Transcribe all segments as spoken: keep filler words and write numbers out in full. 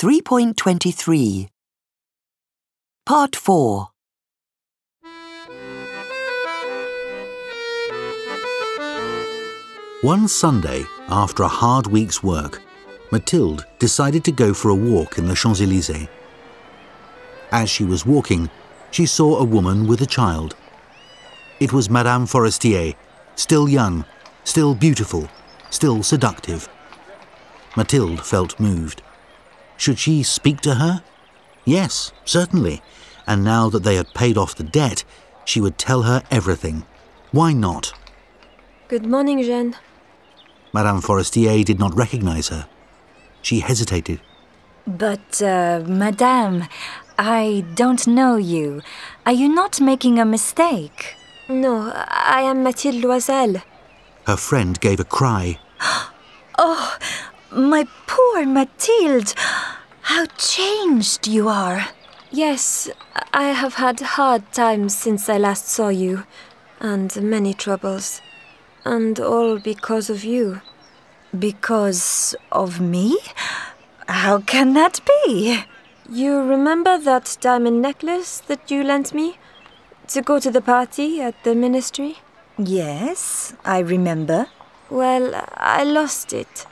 three point twenty-three. Part four. One Sunday, after a hard week's work, Mathilde decided to go for a walk in the Champs-Élysées. As she was walking, she saw a woman with a child. It was Madame Forestier, still young, still beautiful, still seductive. Mathilde felt moved. Should she speak to her? Yes, certainly. And now that they had paid off the debt, she would tell her everything. Why not? Good morning, Jeanne. Madame Forestier did not recognize her. She hesitated. But, uh, Madame, I don't know you. Are you not making a mistake? No, I am Mathilde Loisel. Her friend gave a cry. Oh, my poor Mathilde! How changed you are! Yes, I have had hard times since I last saw you, and many troubles. And all because of you. Because of me? How can that be? You remember that diamond necklace that you lent me to go to the party at the ministry? Yes, I remember. Well, I lost it.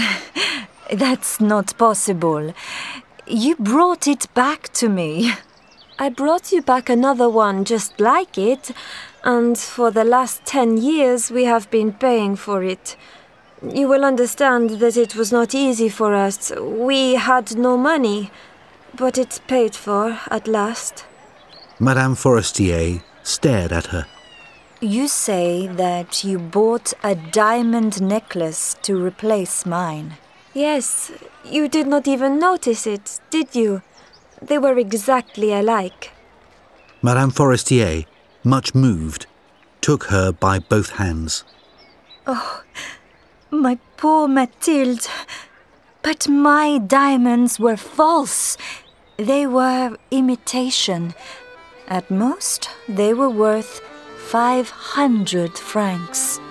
That's not possible. You brought it back to me. I brought you back another one just like it, and for the last ten years we have been paying for it. You will understand that it was not easy for us. We had no money, but it's paid for at last. Madame Forestier stared at her. You say that you bought a diamond necklace to replace mine. Yes, you did not even notice it, did you? They were exactly alike. Madame Forestier, much moved, took her by both hands. Oh, my poor Mathilde. But my diamonds were false. They were imitation. At most, they were worth five hundred francs.